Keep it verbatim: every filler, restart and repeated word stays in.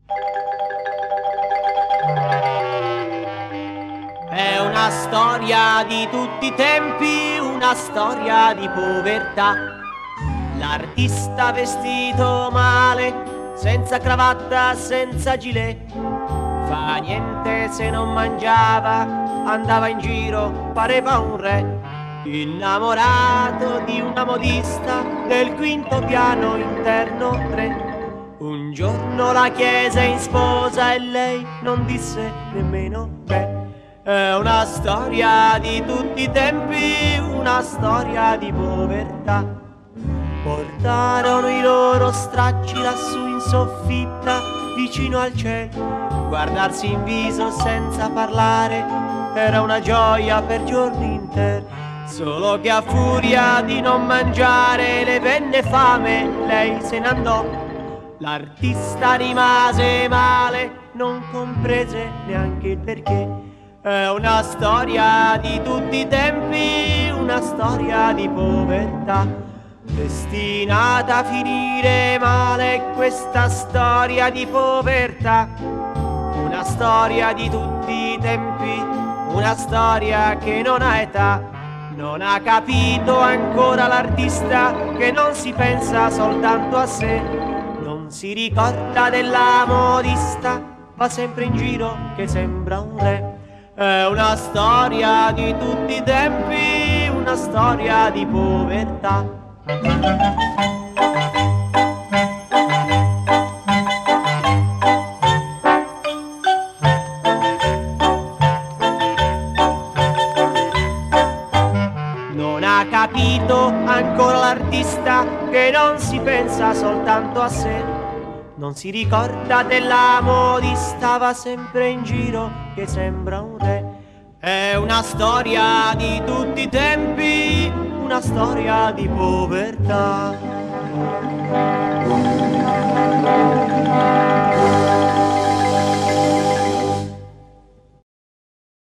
È una storia di tutti i tempi, una storia di povertà. L'artista vestito male, senza cravatta, senza gilet, fa niente se non mangiava, andava in giro, pareva un re. Innamorato di una modista del quinto piano interno tre. Un giorno la chiese in sposa e lei non disse nemmeno che. È una storia di tutti i tempi, una storia di povertà. Portarono i loro stracci lassù in soffitta, vicino al cielo. Guardarsi in viso senza parlare era una gioia per giorni interi. Solo che a furia di non mangiare le venne fame, lei se ne andò. L'artista rimase male, non comprese neanche il perché. È una storia di tutti i tempi, una storia di povertà, destinata a finire male questa storia di povertà. Una storia di tutti i tempi, una storia che non ha età. Non ha capito ancora l'artista che non si pensa soltanto a sé. Non si ricorda della modista, va sempre in giro che sembra un re. È una storia di tutti i tempi, una storia di povertà. Non ha capito ancora l'artista che non si pensa soltanto a sé. Non si ricorda della modista, va sempre in giro che sembra un re. È una storia di tutti i tempi, una storia di povertà.